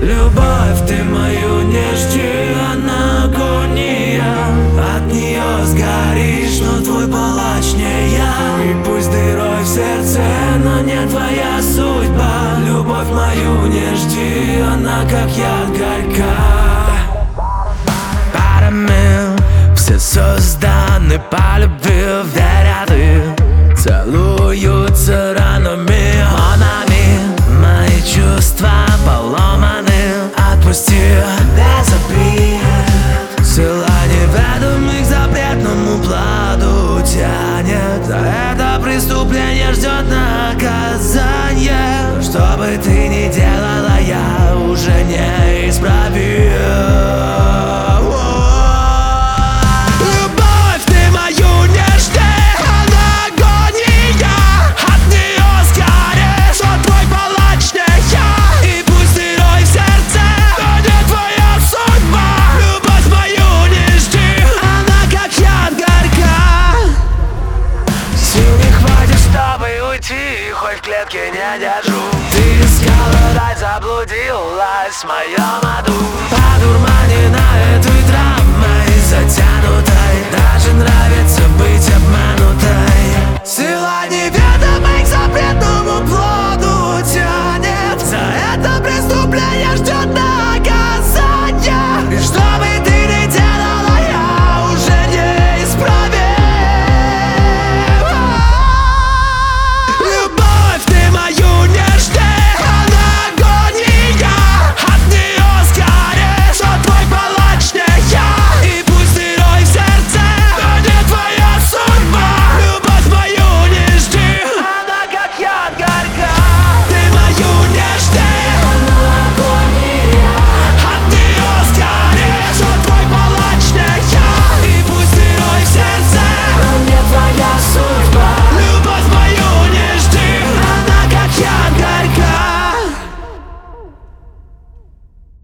Любовь, ты мою не жди, она агония. От нее сгоришь, но твой палач не я. И пусть дырой в сердце, но не твоя судьба. Любовь мою не жди, она как яд горька. Парами все созданы по любви, верят и целуются ранами, монами. Мои чувства поломаны, отпусти, без обид. Сила неведомых к запретному плоду тянет. За это преступление ждет наказание. Что бы ты ни делала, я уже не исправил. Хоть в клетке не держу. Ты искала рай, заблудилась в моем аду. Одурманена